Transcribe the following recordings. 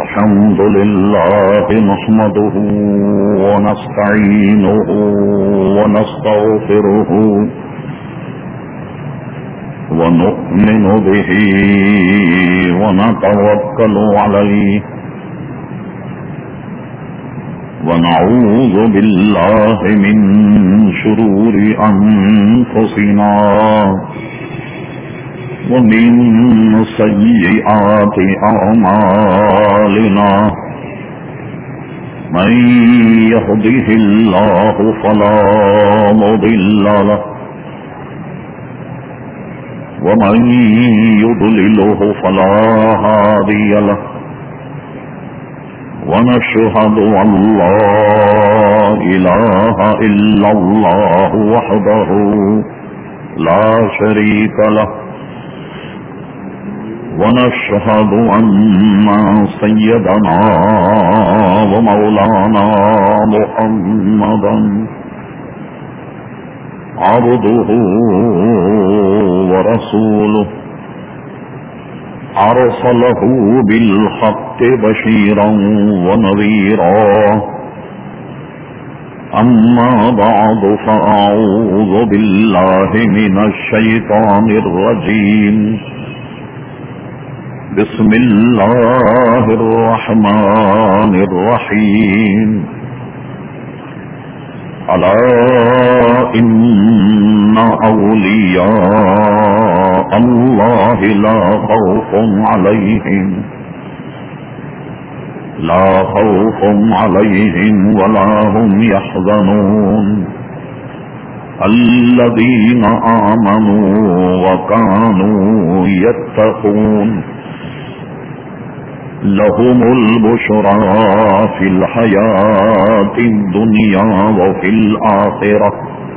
الحمد لله نحمده ونستعينه ونستغفره ونؤمن به ونتوكل عليه ونعوذ بالله من شرور أنفسنا ومن سيئات أعمالنا من يهده الله فلا مضل له ومن يضلله فلا هادي له ونشهد أن لا إله إلا الله وحده لا شريك له ونشهد أن سيدنا ومولانا محمدا عبده ورسوله أرسله بالحق بشيرا ونذيرا أما بعد فأعوذ بالله من الشيطان الرجيم بسم الله الرحمن الرحيم ألا إن أولياء الله لا خوف عليهم ولا هم يحزنون الذين آمنوا وكانوا يتقون لهم البشرى في الحياة الدنيا وفي الآخرة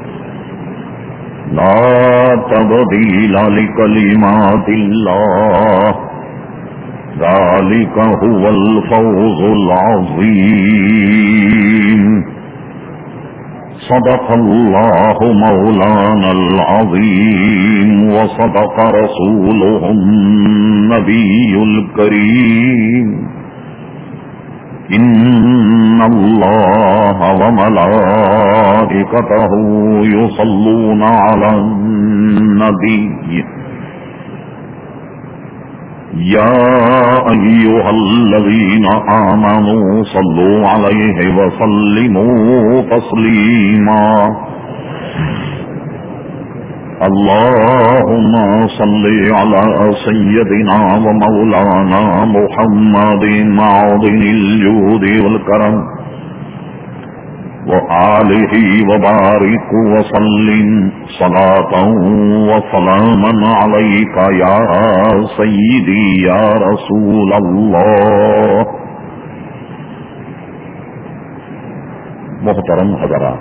لا تبديل لكلمات الله ذلك هو الفوز العظيم صدق الله مولانا العظيم وصدق رسوله النبي الكريم إن الله وملائكته يصلون على النبي يا أيها الذين آمنوا صلوا عليه وسلموا تسليما اللهم صل على سيدنا ومولانا محمد معدن الجود والكرم وآله وبارك وسلم صلاة وسلاما عليك يا سيدي يا رسول الله. محترم حضرات،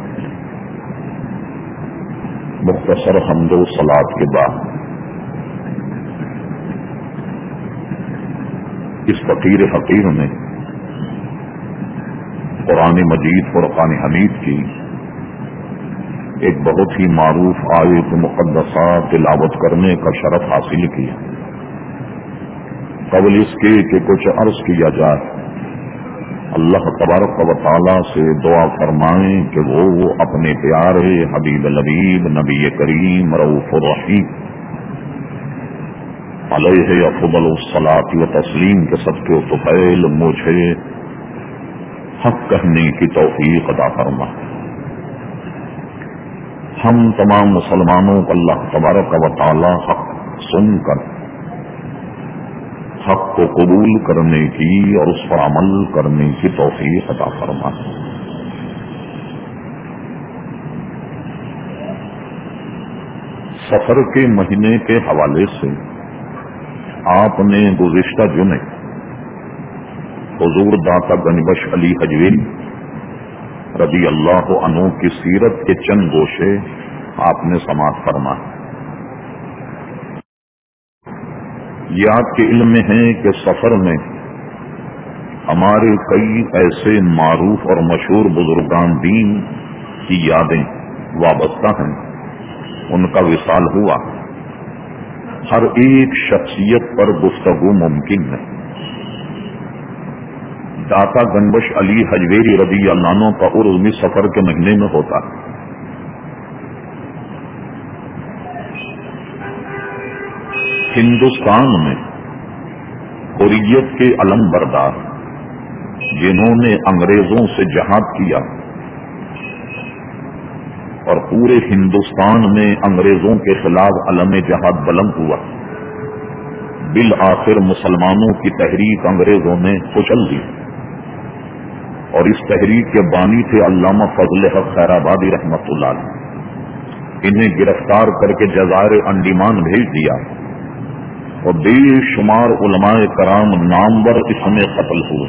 مختصر حمد و صلاۃ کے بعد اس فقیر حقیر نے قرآن مجید فرقان حمید کی ایک بہت ہی معروف آیت مقدسہ تلاوت کرنے کا شرف حاصل کیا. قبل اس کے کہ کچھ عرض کیا جائے، اللہ تبارک و تعالی سے دعا فرمائیں کہ وہ اپنے پیارے حبیب لبیب نبی کریم رؤوف الرحیم علیہ افضل الصلاۃ و تسلیم کے صدقے و طفیل مجھے حق کہنے کی توفیق عطا فرما. ہم تمام مسلمانوں کو اللہ تبارک و تعالی حق سن کر حق کو قبول کرنے کی اور اس پر عمل کرنے کی توفیق عطا فرما. سفر کے مہینے کے حوالے سے آپ نے گزشتہ جمعے حضور داتا گنبش علی حجویری رضی اللہ عنہ کی سیرت کے چند گوشے آپ نے سماعت فرما. یہ آپ کے علم میں ہے کہ سفر میں ہمارے کئی ایسے معروف اور مشہور بزرگان دین کی یادیں وابستہ ہیں، ان کا وصال ہوا. ہر ایک شخصیت پر گفتگو ممکن ہے. داتا گنبش علی حجویری رضی اللہ عنہ کا عرس بھی سفر کے مہینے میں ہوتا ہے۔ ہندوستان میں حریت کے علم بردار جنہوں نے انگریزوں سے جہاد کیا اور پورے ہندوستان میں انگریزوں کے خلاف علم جہاد بلند ہوا، بالآخر مسلمانوں کی تحریک انگریزوں نے کچل دی، اور اس تحریک کے بانی تھے علامہ فضل حق خیرآبادی رحمۃ اللہ علیہ۔ انہیں گرفتار کر کے جزائر انڈیمان بھیج دیا اور بے شمار علماء کرام نامور اس میں قتل ہوئے۔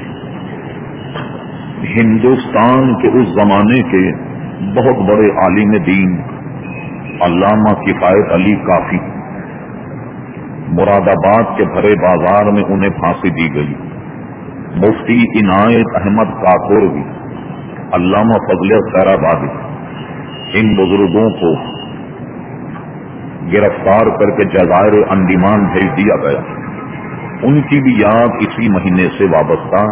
ہندوستان کے اس زمانے کے بہت بڑے عالم دین علامہ کفایت علی کافی مراد آباد کے بھرے بازار میں انہیں پھانسی دی گئی۔ مفتی عنایت احمد کاکوروی، علامہ فضل خیرآبادی، ان بزرگوں کو گرفتار کر کے جزائر انڈیمان بھیج دیا گیا۔ ان کی بھی یاد اسی مہینے سے وابستہ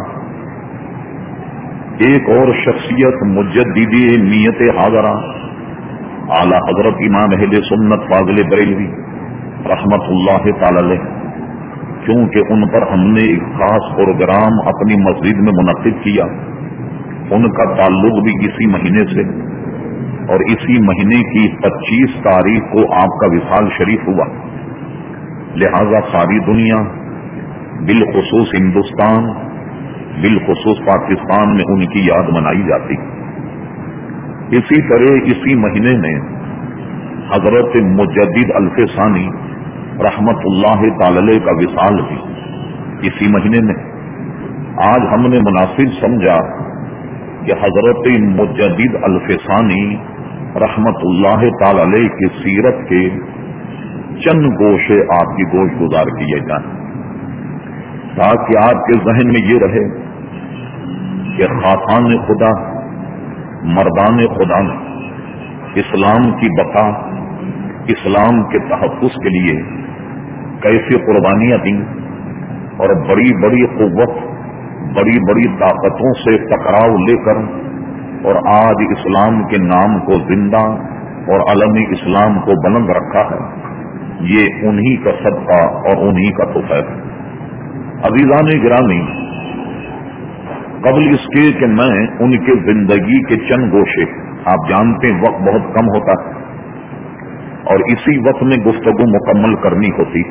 ایک اور شخصیت مجددی نیت حاضرہ اعلی حضرت امام اہل سنت فاضل بریلوی رحمت اللہ تعالی علیہ، کیونکہ ان پر ہم نے ایک خاص پروگرام اپنی مسجد میں منعقد کیا، ان کا تعلق بھی اسی مہینے سے، اور اسی مہینے کی 25 تاریخ کو آپ کا وصال شریف ہوا، لہذا ساری دنیا بالخصوص ہندوستان بالخصوث پاکستان میں ان کی یاد منائی جاتی۔ اسی طرح اسی مہینے میں حضرت مجدد الف ثانی رحمت اللہ تعالی علیہ کا وصال بھی اسی مہینے میں۔ آج ہم نے مناسب سمجھا کہ حضرت مجدد الف ثانی رحمت اللہ تعالی علیہ کی سیرت کے چند گوشے آپ کی گوش گزار کیے جائیں، تاکہ آپ کے ذہن میں یہ رہے کہ خاتان خدا مردان خدا نے اسلام کی بقا، اسلام کے تحفظ کے لیے کیسی قربانیاں دیں، اور بڑی بڑی قوت بڑی بڑی طاقتوں سے ٹکراؤ لے کر اور آج اسلام کے نام کو زندہ اور علم اسلام کو بلند رکھا ہے، یہ انہی کا صدقہ اور انہی کا تحفہ ہے۔ عزیزان گرامی، قبل اس کے کہ میں ان کے زندگی کے چند گوشے، آپ جانتے ہیں وقت بہت کم ہوتا ہے اور اسی وقت میں گفتگو مکمل کرنی ہوتی،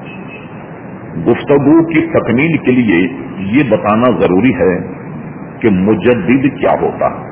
گفتگو کی تکمیل کے لیے یہ بتانا ضروری ہے کہ مجدد کیا ہوتا ہے۔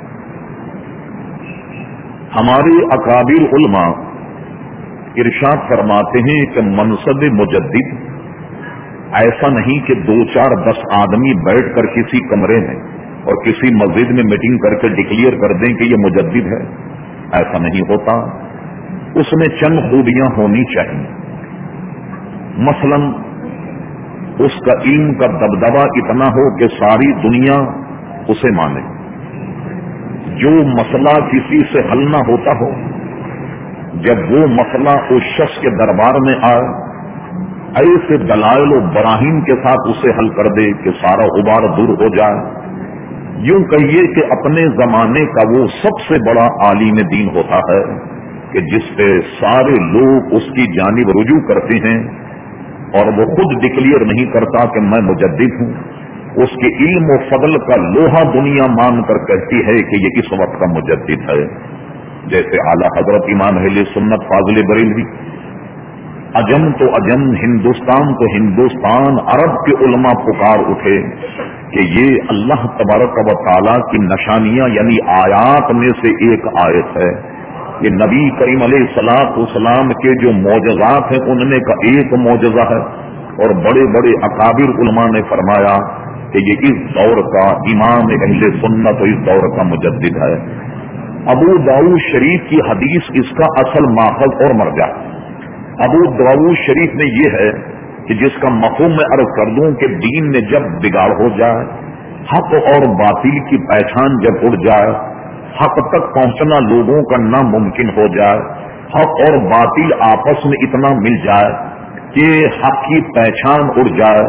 ہمارے اکابر علماء ارشاد فرماتے ہیں کہ منصب مجدد ایسا نہیں کہ 2 4 10 آدمی بیٹھ کر کسی کمرے میں اور کسی مسجد میں میٹنگ کر کے ڈکلیئر کر دیں کہ یہ مجدد ہے، ایسا نہیں ہوتا۔ اس میں چند خوبیاں ہونی چاہیے، مثلا اس کا علم کا دبدبا اتنا ہو کہ ساری دنیا اسے مانے، جو مسئلہ کسی سے حل نہ ہوتا ہو، جب وہ مسئلہ اس شخص کے دربار میں آئے ایسے دلائل و براہین کے ساتھ اسے حل کر دے کہ سارا غبار دور ہو جائے۔ یوں کہیے کہ اپنے زمانے کا وہ سب سے بڑا عالم دین ہوتا ہے کہ جس پہ سارے لوگ اس کی جانب رجوع کرتے ہیں، اور وہ خود ڈکلیئر نہیں کرتا کہ میں مجدد ہوں، اس کے علم و فضل کا لوہا دنیا مان کر کہتی ہے کہ یہ اس وقت کا مجدد ہے۔ جیسے اعلی حضرت امام اہل سنت فاضل بریلوی، عجم تو عجم، ہندوستان تو ہندوستان، عرب کے علماء پکار اٹھے کہ یہ اللہ تبارک و تعالی کی نشانیاں یعنی آیات میں سے ایک آیت ہے، یہ نبی کریم علیہ الصلوۃ والسلام کے جو معجزات ہیں ان میں کا ایک معجزہ ہے، اور بڑے بڑے اکابر علماء نے فرمایا کہ یہ اس دور کا امام اہل سنت و اس دور کا مجدد ہے۔ ابو داؤد شریف کی حدیث اس کا اصل ماخذ اور مرجع۔ ابو داؤد شریف میں یہ ہے کہ جس کا مفہوم میں عرض کر دوں کہ دین میں جب بگاڑ ہو جائے، حق اور باطل کی پہچان جب اڑ جائے، حق تک پہنچنا لوگوں کا ناممکن ہو جائے، حق اور باطل آپس میں اتنا مل جائے کہ حق کی پہچان اڑ جائے،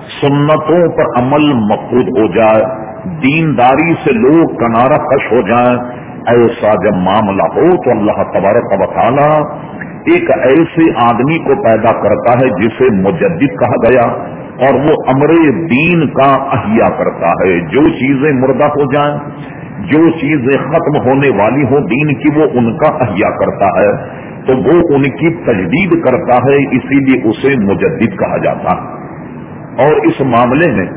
سنتوں پر عمل مفقود ہو جائے، دینداری سے لوگ کنارہ کش ہو جائیں، ایسا جب معاملہ ہو تو اللہ تبارک و تعالی ایک ایسے آدمی کو پیدا کرتا ہے جسے مجدد کہا گیا، اور وہ امر دین کا احیا کرتا ہے۔ جو چیزیں مردہ ہو جائیں، جو چیزیں ختم ہونے والی ہوں دین کی، وہ ان کا احیا کرتا ہے، تو وہ ان کی تجدید کرتا ہے، اسی لیے اسے مجدد کہا جاتا ہے۔ اور اس معاملے میں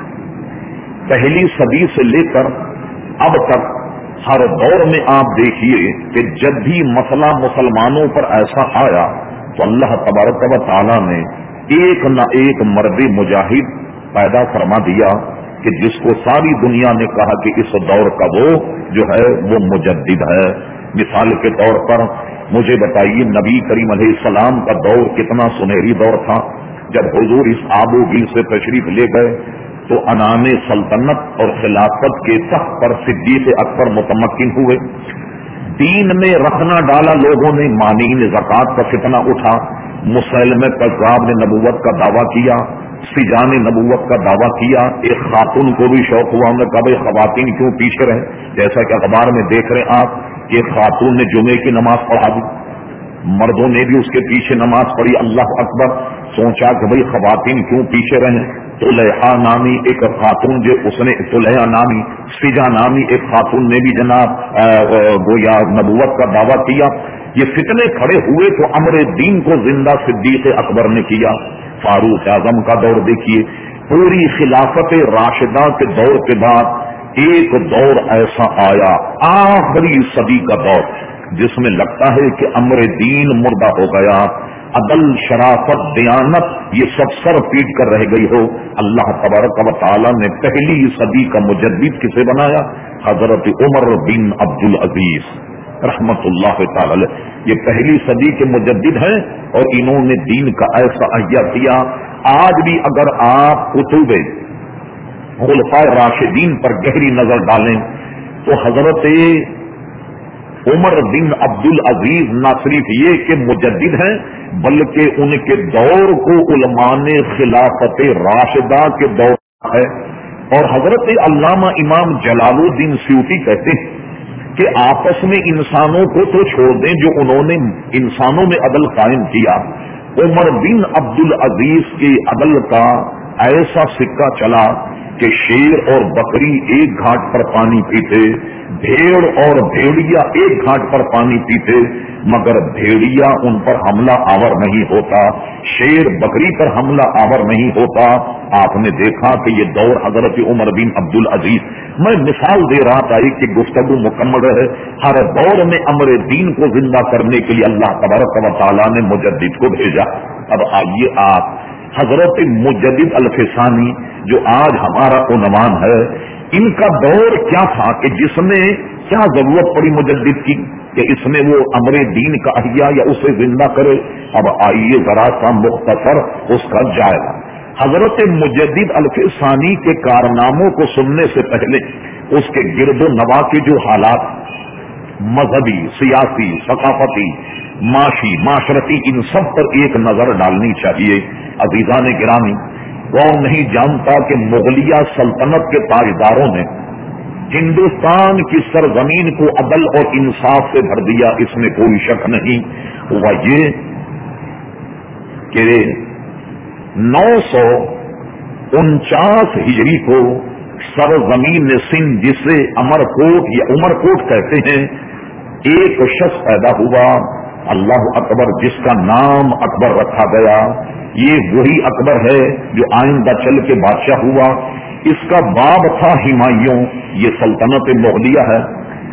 پہلی صدی سے لے کر اب تک ہر دور میں آپ دیکھیے کہ جب بھی مسئلہ مسلمانوں پر ایسا آیا تو اللہ تبارک و تعالی نے ایک نہ ایک مرد مجاہد پیدا فرما دیا کہ جس کو ساری دنیا نے کہا کہ اس دور کا وہ جو ہے وہ مجدد ہے۔ مثال کے طور پر مجھے بتائیے، نبی کریم علیہ السلام کا دور کتنا سنہری دور تھا۔ جب حضور اس آب و گل سے تشریف لے گئے تو انام سلطنت اور خلافت کے تخت پر صدیق اکبر متمکن ہوئے۔ دین میں رکھنا ڈالا لوگوں نے، مانعین زکوٰۃ کا فتنہ اٹھا، مسلمہ کذاب نے نبوت کا دعویٰ کیا، سجا نے نبوت کا دعویٰ کیا۔ ایک خاتون کو بھی شوق ہوا، انہوں نے کہا بھائی خواتین کیوں پیچھے رہے؟ جیسا کہ اخبار میں دیکھ رہے آپ کہ ایک خاتون نے جمعے کی نماز پڑھا دی، مردوں نے بھی اس کے پیچھے نماز پڑھی۔ اللہ اکبر، سوچا کہ بھئی خواتین کیوں پیچھے رہیں؟ طلحہ نامی ایک خاتون جو اس نے طلحہ نامی سجا نامی ایک خاتون نے بھی جناب گویا نبوت کا دعویٰ کیا۔ یہ فتنے کھڑے ہوئے تو امر دین کو زندہ صدیق اکبر نے کیا۔ فاروق اعظم کا دور دیکھیے، پوری خلافت راشدہ کے دور کے بعد ایک دور ایسا آیا، آخری صدی کا دور، جس میں لگتا ہے کہ امر دین مردہ ہو گیا، عدل، شرافت، دیانت یہ سب سر پیٹ کر رہ گئی ہو۔ اللہ تبارک و تعالی نے پہلی صدی کا مجدد کسے بنایا؟ حضرت عمر بن عبد العزیز رحمت اللہ تعالی علیہ۔ یہ پہلی صدی کے مجدد ہیں اور انہوں نے دین کا ایسا احیا کیا۔ آج بھی اگر آپ کتب خلفائے راشدین پر گہری نظر ڈالیں تو حضرت عمر بن عبد العزیز نہ صرف یہ کہ مجدد ہیں بلکہ ان کے دور کو علماء نے خلافت راشدہ کے دور ہے۔ اور حضرت علامہ امام جلال الدین سیوطی کہتے ہیں کہ آپس میں انسانوں کو تو چھوڑ دیں، جو انہوں نے انسانوں میں عدل قائم کیا، عمر بن عبد العزیز کے عدل کا ایسا سکہ چلا کہ شیر اور بکری ایک گھاٹ پر پانی پیتے، بھیڑ اور بھیڑیا ایک گھاٹ پر پانی پیتے، مگر بھیڑیا ان پر حملہ آور نہیں ہوتا، شیر بکری پر حملہ آور نہیں ہوتا۔ آپ نے دیکھا کہ یہ دور حضرت عمر بن عبد العزیز، میں مثال دے رہا تھا کہ گفتگو مکمل رہے، ہر دور میں امر دین کو زندہ کرنے کے لیے اللہ تبارک و تعالیٰ نے مجدد کو بھیجا۔ اب آئیے آپ حضرت مجدد الفسانی جو آج ہمارا عنوان ہے، ان کا دور کیا تھا کہ جس میں کیا ضرورت پڑی مجدد کی کہ اس میں وہ امر دین کا احیا یا اسے زندہ کرے؟ اب آئیے ذرا سا مختصر اس کا جائزہ۔ حضرت مجدد الفسانی کے کارناموں کو سننے سے پہلے اس کے گرد و نواح کے جو حالات مذہبی، سیاسی، ثقافتی، معاشی، معاشرتی، ان سب پر ایک نظر ڈالنی چاہیے۔ عزیزان گرامی، کون نہیں جانتا کہ مغلیہ سلطنت کے تاجداروں نے ہندوستان کی سرزمین کو عدل اور انصاف سے بھر دیا، اس میں کوئی شک نہیں۔ ہوا یہ کہ 949 ہجری کو سرزمین سندھ، جسے امرکوٹ یا عمرکوٹ کہتے ہیں، ایک شخص پیدا ہوا، اللہ اکبر، جس کا نام اکبر رکھا گیا۔ یہ وہی اکبر ہے جو آئندہ چل کے بادشاہ ہوا۔ اس کا باب تھا ہمایوں، یہ سلطنت مغلیہ ہے۔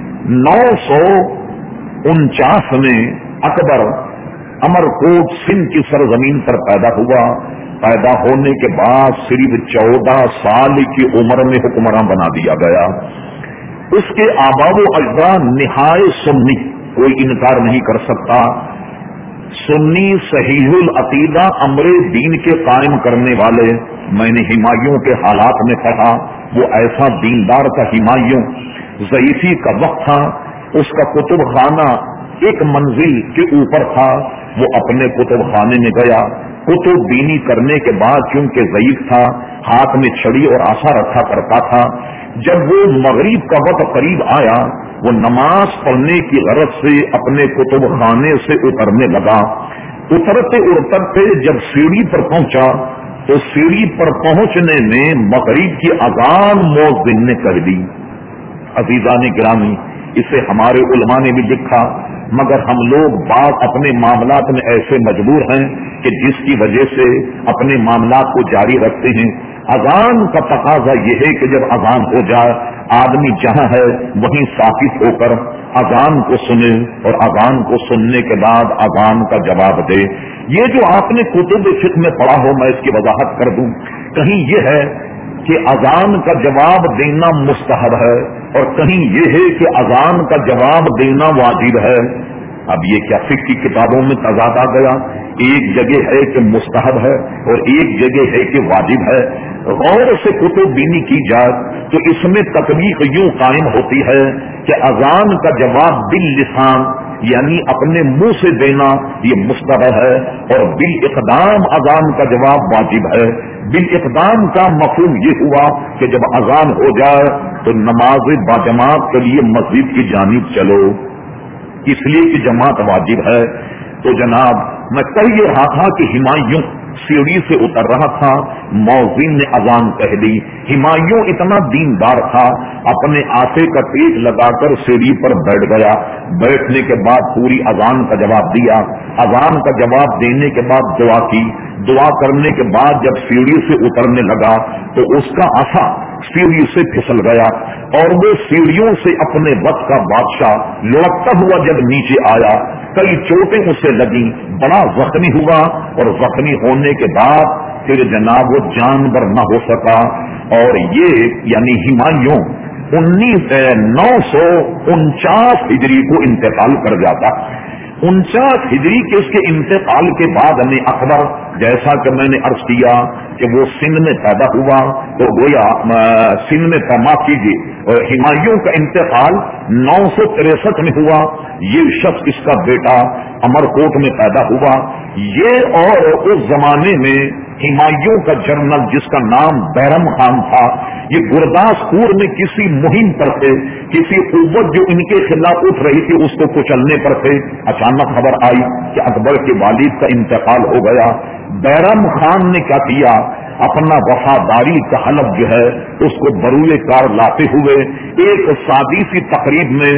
949 میں اکبر امرکوٹ سندھ کی سرزمین پر پیدا ہوا۔ پیدا ہونے کے بعد صرف 14 سال کی عمر میں حکمراں بنا دیا گیا۔ اس کے آبا و اجداد نہایت سنی، کوئی انکار نہیں کر سکتا، سنی صحیح العقیدہ امر دین کے قائم کرنے والے۔ میں نے ہمایوں کے حالات میں پڑھا، وہ ایسا دیندار تھا ہمایوں، ضعیفی کا وقت تھا، اس کا کتب خانہ ایک منزل کے اوپر تھا، وہ اپنے کتب خانے میں گیا، کتب بینی کرنے کے بعد چونکہ ضعیف تھا، ہاتھ میں چھڑی اور آسا رکھا کرتا تھا، جب وہ مغرب کا وقت قریب آیا، وہ نماز پڑھنے کی غرض سے اپنے کتب خانے سے اترنے لگا۔ اترتے اترتے جب سیڑھی پر پہنچا تو سیڑھی پر پہنچنے میں مغرب کی اذان مؤذن نے کر دی۔ عزیزان گرامی، اسے ہمارے علماء نے بھی لکھا، مگر ہم لوگ بعض اپنے معاملات میں ایسے مجبور ہیں کہ جس کی وجہ سے اپنے معاملات کو جاری رکھتے ہیں۔ اذان کا تقاضا یہ ہے کہ جب اذان ہو جائے آدمی جہاں ہے وہیں ثابت ہو کر اذان کو سنے اور اذان کو سننے کے بعد اذان کا جواب دے۔ یہ جو آپ نے کتب فقہ میں پڑھا ہو، میں اس کی وضاحت کر دوں، کہیں یہ ہے کہ اذان کا جواب دینا مستحب ہے اور کہیں یہ ہے کہ اذان کا جواب دینا واجب ہے۔ اب یہ کیا فقہ کی کتابوں میں تضاد آ گیا، ایک جگہ ہے کہ مستحب ہے اور ایک جگہ ہے کہ واجب ہے۔ غور سے کتب بینی کی جائے تو اس میں تطبیق یوں قائم ہوتی ہے کہ اذان کا جواب باللسان یعنی اپنے منہ سے دینا یہ مستحب ہے، اور بالاقدام اذان کا جواب واجب ہے۔ بالاقدام کا مفہوم یہ ہوا کہ جب اذان ہو جائے تو نماز باجماعت کے لیے مسجد کی جانب چلو، اس لیے کہ جماعت واجب ہے۔ تو جناب میں کہہ یہ رہا تھا کہ ہمایوں سیڑھی سے اتر رہا تھا، مؤذن نے اذان کہہ دی۔ ہمایوں اتنا دیندار تھا، اپنے آٹے کا پیٹ لگا کر سیڑھی پر بیٹھ گیا، بیٹھنے کے بعد پوری اذان کا جواب دیا۔ اذان کا جواب دینے کے بعد دعا کی، دعا کرنے کے بعد جب سیڑھی سے اترنے لگا تو اس کا آسا سیڑھی سے پھسل گیا اور وہ سیڑھیوں سے اپنے وقت کا بادشاہ لڑکتا ہوا جب نیچے آیا، کئی چوٹیں اسے لگی، بڑا زخمی ہوا اور زخمی ہونے کے بعد پھر جناب وہ جانور نہ ہو سکا، اور یہ یعنی ہمایوں 949 ہجری کو انتقال کر جاتا۔ 49 ہجری کے اس کے انتقال کے بعد ہمیں اکبر، جیسا کہ میں نے عرض کیا کہ وہ سندھ میں پیدا ہوا تو گویا سندھ میں پیما کیجیے، ہمایوں کا انتقال 963 میں ہوا۔ یہ شخص اس کا بیٹا امرکوٹ میں پیدا ہوا۔ یہ اور اس زمانے میں ہمایوں کا جنرل جس کا نام بیرم خان تھا، یہ گرداسپور میں کسی مہم پر تھے، کسی قوت جو ان کے خلاف اٹھ رہی تھی اس کو کچلنے پر تھے۔ اچانک خبر آئی کہ اکبر کے والد کا انتقال ہو گیا۔ بیرم خان نے کیا کیا، اپنا وفاداری کا حلف جو ہے اس کو بروئے کار لاتے ہوئے ایک سادی سی تقریب میں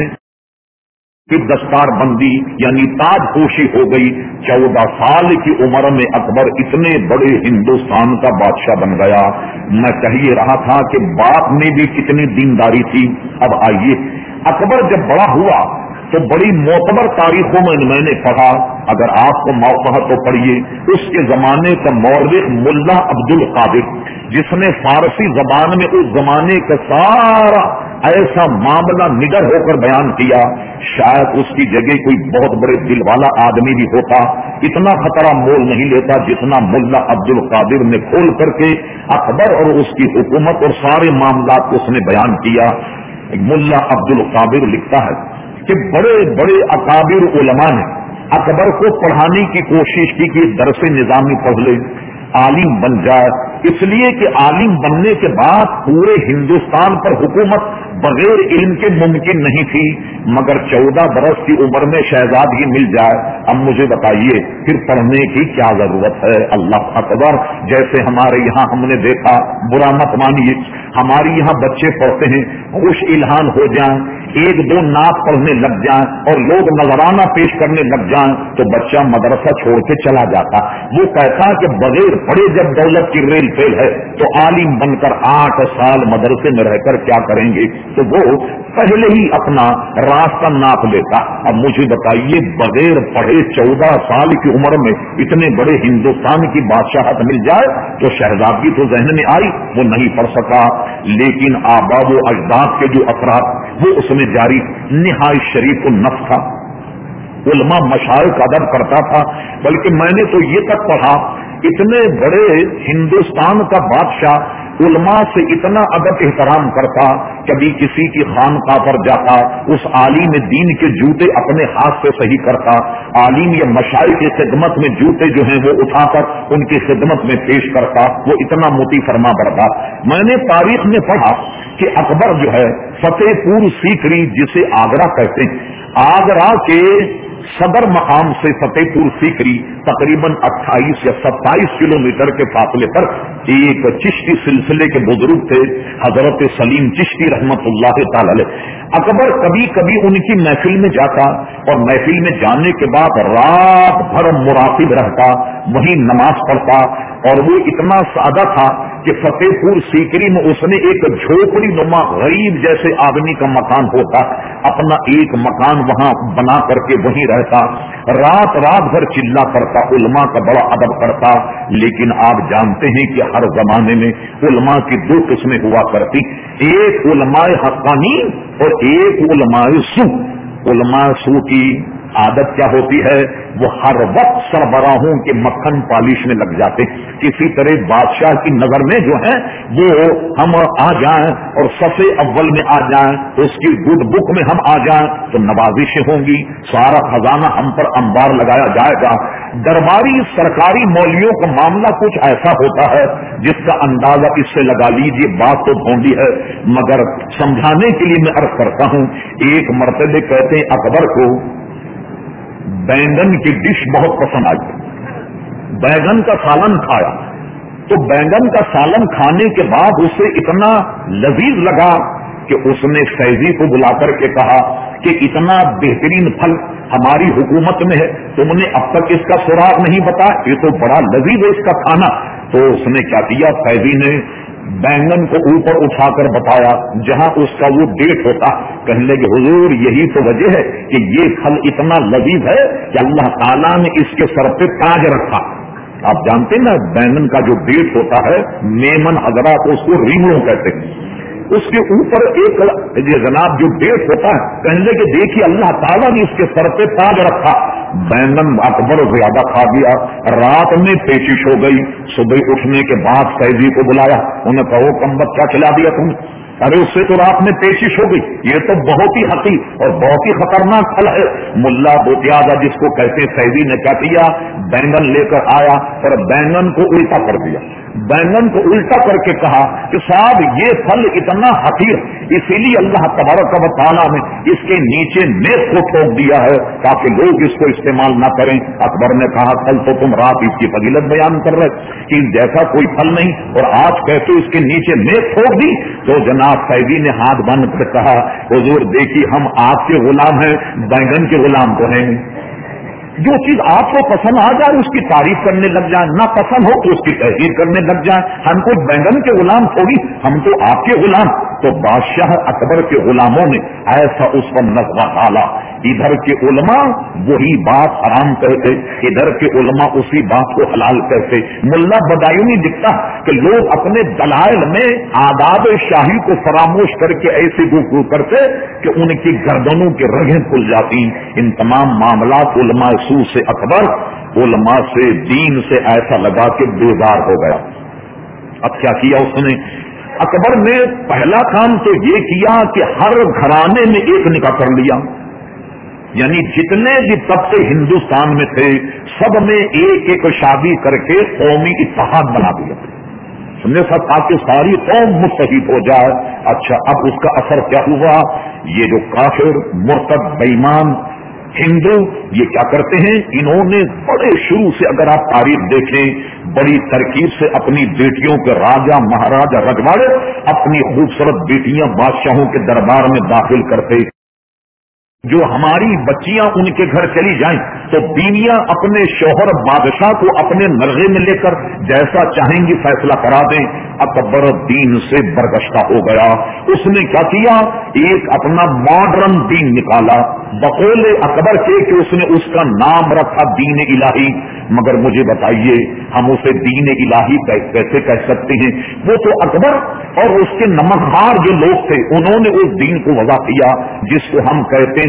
پھر دستار بندی یعنی تاج پوشی ہو گئی۔ 14 سال کی عمر میں اکبر اتنے بڑے ہندوستان کا بادشاہ بن گیا۔ میں کہیے رہا تھا کہ باپ میں بھی کتنی دینداری تھی۔ اب آئیے، اکبر جب بڑا ہوا تو بڑی معتبر تاریخوں میں نے پڑھا، اگر آپ کو موقع تو پڑھیے، اس کے زمانے کا مورخ ملا عبد القادر، جس نے فارسی زبان میں اس زمانے کا سارا ایسا معاملہ نڈر ہو کر بیان کیا، شاید اس کی جگہ کوئی بہت بڑے دل والا آدمی بھی ہوتا، اتنا خطرہ مول نہیں لیتا جتنا ملا عبد القادر نے کھول کر کے اکبر اور اس کی حکومت اور سارے معاملات کو اس نے بیان کیا۔ ملا عبد القادر لکھتا ہے کہ بڑے بڑے اکابر علماء نے اکبر کو پڑھانے کی کوشش کی کہ درس نظامی پڑھ لے، عالم بن جائے، اس لیے کہ عالم بننے کے بعد پورے ہندوستان پر حکومت بغیر علم کے ممکن نہیں تھی، مگر 14 برس کی عمر میں شہزادگی مل جائے۔ اب مجھے بتائیے پھر پڑھنے کی کیا ضرورت ہے؟ اللہ اکبر، جیسے ہمارے یہاں ہم نے دیکھا، برا مت مانیے، ہماری یہاں بچے پڑھتے ہیں، خوش الہان ہو جائیں، ایک دو نعت پڑھنے لگ جائیں اور لوگ نذرانہ پیش کرنے لگ جائیں تو بچہ مدرسہ چھوڑ کے چلا جاتا۔ وہ کہتا کہ بغیر پڑھے جب دولت کی ریل فیل ہے تو عالم بن کر 8 سال مدرسے میں رہ کر کیا کریں گے؟ تو وہ پہلے ہی اپنا راستہ ناپ لیتا۔ اب مجھے بتائیے بغیر پڑھے 14 سال کی عمر میں اتنے بڑے ہندوستان کی بادشاہت مل جائے تو شہزادگی تو ذہن میں آئی، وہ نہیں پڑھ سکا، لیکن آبا و اجداد کے جو اثرات وہ اس میں جاری، نہایت شریف النفس تھا، علماء مشائخ ادب کرتا تھا، بلکہ میں نے تو یہ تک پڑھا اتنے بڑے ہندوستان کا بادشاہ علماء سے اتنا ادب احترام کرتا، کبھی کسی کی خانقاہ پر جاتا، اس عالم دین کے جوتے اپنے ہاتھ سے صحیح کرتا، عالم یا مشائخ کی خدمت میں جوتے جو ہیں وہ اٹھا کر ان کی خدمت میں پیش کرتا، وہ اتنا مطیع فرما بردار۔ میں نے تاریخ میں پڑھا کہ اکبر جو ہے فتح پور سیکری جسے آگرہ کہتے ہیں، آگرہ کے صدر مقام سے فتح پور سیکری تقریباً 28 یا 27 کلومیٹر کے فاصلے پر ایک چشتی سلسلے کے بزرگ تھے حضرت سلیم چشتی رحمت اللہ تعالی علیہ۔ اکبر کبھی کبھی ان کی محفل میں جاتا اور محفل میں جانے کے بعد رات بھر مراقب رہتا، وہی نماز پڑھتا، اور وہ اتنا سادہ تھا کہ فتح پور سیکری میں اس نے ایک جھوپڑی نما غریب جیسے آدمی کا مکان ہوتا، اپنا ایک مکان وہاں بنا کر کے وہیں رہتا، رات بھر چلا کرتا، علماء کا بڑا ادب کرتا۔ لیکن آپ جانتے ہیں کہ ہر زمانے میں علماء کی دو قسمیں ہوا کرتی، ایک علماء حقانی اور ایک علماء سو۔ علماء سو کی عادت کیا ہوتی ہے؟ وہ ہر وقت سربراہوں کے مکھن پالش میں لگ جاتے، کسی طرح بادشاہ کی نظر میں جو ہے وہ ہم آ جائیں اور صف اول میں آ جائیں، اس کی گڈ بک میں ہم آ جائیں تو نوازشیں ہوں گی، سارا خزانہ ہم پر انبار لگایا جائے گا۔ درباری سرکاری مولویوں کا معاملہ کچھ ایسا ہوتا ہے جس کا اندازہ اس سے لگا لیجیے، بات تو ڈھونڈی ہے، مگر سمجھانے کے لیے میں عرض کرتا ہوں۔ ایک مرتبہ کہتے ہیں اکبر کو بینگن کی ڈش بہت پسند آئی، بینگن کا سالن کھایا تو بینگن کا سالن کھانے کے بعد اسے اتنا لذیذ لگا کہ اس نے فیضی کو بلا کر کے کہا کہ اتنا بہترین پھل ہماری حکومت میں ہے، تم نے اب تک اس کا سراغ نہیں بتایا، یہ تو بڑا لذیذ ہے اس کا کھانا۔ تو اس نے کیا کیا، فیضی نے بینگن کو اوپر اٹھا کر بتایا جہاں اس کا وہ ڈیٹ ہوتا، کہنے لگے حضور یہی تو وجہ ہے کہ یہ پھل اتنا لذیذ ہے کہ اللہ تعالیٰ نے اس کے سر پہ تاج رکھا۔ آپ جانتے ہیں نا بینگن کا جو ڈیٹ ہوتا ہے، میمن حضرات اس کو ریمڑوں کہتے ہیں، اس کے اوپر ایک جناب جو ڈیٹ ہوتا ہے، کہنے لگے دیکھیے اللہ تعالیٰ نے اس کے سر پہ تاج رکھا۔ بینگن اکبر زیادہ کھا گیا، رات میں پیچش ہو گئی، صبح اٹھنے کے بعد فیضی کو بلایا، انہیں کہو کمبخت کیا کھلا دیا تم؟ ارے اس سے تو رات میں پیچش ہو گئی، یہ تو بہت ہی حقیر اور بہت ہی خطرناک پھل ہے۔ ملا بوتیازا جس کو کہتے فیضی نے کیا کیا، بینگن لے کر آیا اور بینگن کو الٹا کر دیا، بینگن کو الٹا کر کے کہا کہ صاحب یہ پھل اتنا حقیر، اسی لیے اللہ تبارک و تعالیٰ نے اس کے نیچے نیز کو ٹھوک دیا ہے تاکہ لوگ اس کو استعمال نہ کریں۔ اکبر نے کہا کل تو تم رات اس کی فضیلت بیان کر رہے کہ جیسا کوئی پھل نہیں، اور آج کہتے اس کے نیچے نیز ٹھوک دی۔ تو جناب فیضی نے ہاتھ بند کر کہا حضور دیکھیے ہم آپ کے غلام ہیں، بینگن کے غلام تو ہیں نہیں۔ جو چیز آپ کو پسند آ جائے اس کی تعریف کرنے لگ جائیں، نہ پسند ہو تو اس کی تحقیر کرنے لگ جائیں، ہم کو بینگن کے غلام تھوڑی، ہم تو آپ کے غلام۔ تو بادشاہ اکبر کے غلاموں نے ایسا اس پر نظر ڈالا، ادھر کے علماء وہی بات حرام کہتے، ادھر کے علماء اسی بات کو حلال کہتے۔ ملا بدایونی لکھتا کہ لوگ اپنے دلائل میں آداب شاہی کو فراموش کر کے ایسے گفتگو کرتے کہ ان کی گردنوں کی رگیں کھل جاتی۔ ان تمام معاملات علماء سو سے اکبر علماء سے دین سے ایسا لگا کہ بیزار ہو گیا۔ اب کیا کیا اس نے؟ اکبر نے پہلا کام تو یہ کیا کہ ہر گھرانے میں ایک نکاح کر لیا، یعنی جتنے بھی طبقے ہندوستان میں تھے سب میں ایک ایک شادی کر کے قومی اتحاد بنا دیا، سمجھے سب، تاکہ ساری قوم متحد ہو جائے۔ اچھا اب اس کا اثر کیا ہوا؟ یہ جو کافر مرتد بےایمان ہندو یہ کیا کرتے ہیں، انہوں نے بڑے شروع سے اگر آپ تاریخ دیکھیں بڑی ترکیب سے اپنی بیٹیوں کے راجا مہاراجا رجواڑے اپنی خوبصورت بیٹیاں بادشاہوں کے دربار میں داخل کرتے۔ جو ہماری بچیاں ان کے گھر چلی جائیں تو بیویاں اپنے شوہر بادشاہ کو اپنے مرغے میں لے کر جیسا چاہیں گی فیصلہ کرا دیں۔ اکبر دین سے برگشتہ ہو گیا، اس نے کیا کیا، ایک اپنا ماڈرن دین نکالا بقول اکبر کے کہ اس نے اس کا نام رکھا دین الہی۔ مگر مجھے بتائیے ہم اسے دین الہی کیسے کہہ سکتے ہیں؟ وہ تو اکبر اور اس کے نمکخوار جو لوگ تھے انہوں نے اس دین کو وضع کیا جس کو ہم کہتے ہیں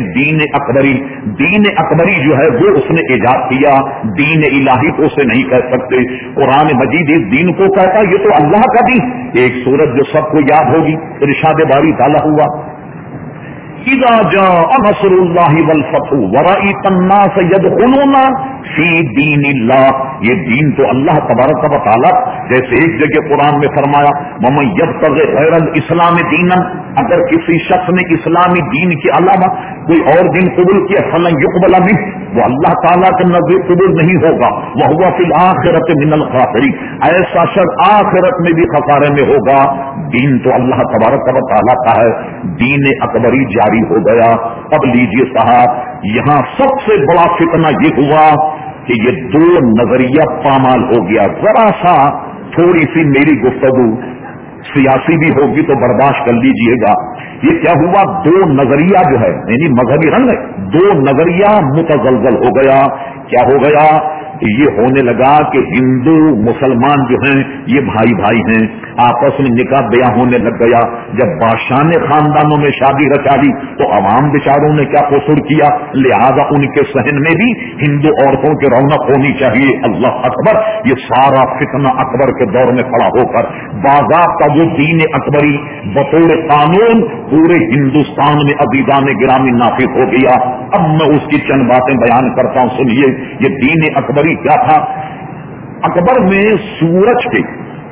دین اکبری. دین اکبری جو ہے وہ اس نے ایجاد کیا, دین الہی کو اسے نہیں کہہ سکتے. قرآن مجید اس دین کو کہتا یہ تو اللہ کا دین. ایک سورت جو سب کو یاد ہوگی, ارشاد باری تعالیٰ ہوا اذا جاء نصر اللہ والفتح ورأیت الناس یدخلون فی دین اللہ. یہ دین تو اللہ تبارک و تعالیٰ, جیسے ایک جگہ قرآن میں فرمایا ومن یبتغی غیر الاسلام دینا, اگر کسی شخص نے اسلامی دین کے علاوہ کوئی اور دین قبول کیا فلن یقبل منہ, وہ اللہ تعالیٰ کے نزدیک قبول نہیں ہوگا. وہو فی الآخرۃ من الخاسرین, ایسا شخص آخرت میں بھی خسارے میں ہوگا. دین تو اللہ تبارک و تعالیٰ کا ہے, دین اکبری جاری ہو گیا. اب لیجیے صاحب, یہاں سب سے بڑا فتنہ یہ ہوا کہ یہ دو نظریہ پامال ہو گیا. ذرا سا تھوڑی سی میری گفتگو سیاسی بھی ہوگی تو برداشت کر لیجئے گا. یہ کیا ہوا, دو نظریہ جو ہے یعنی مذہبی رنگ ہے, دو نظریہ متزلزل ہو گیا. کیا ہو گیا, یہ ہونے لگا کہ ہندو مسلمان جو ہیں یہ بھائی بھائی ہیں, آپس میں نکاح بیاہ ہونے لگ گیا. جب بادشاہ نے خاندانوں میں شادی رچا لی تو عوام بیچاروں نے کیا قصور کیا, لہذا ان کے صحن میں بھی ہندو عورتوں کی رونق ہونی چاہیے. اللہ اکبر, یہ سارا فتنہ اکبر کے دور میں کھڑا ہو کر باضابطہ جو دین اکبری بطور قانون پورے ہندوستان میں عزیزان گرامی نافذ ہو گیا. اب میں اس کی چند باتیں بیان کرتا ہوں, سنیے. یہ دین اکبری کیا تھا. اکبر میں سورج کے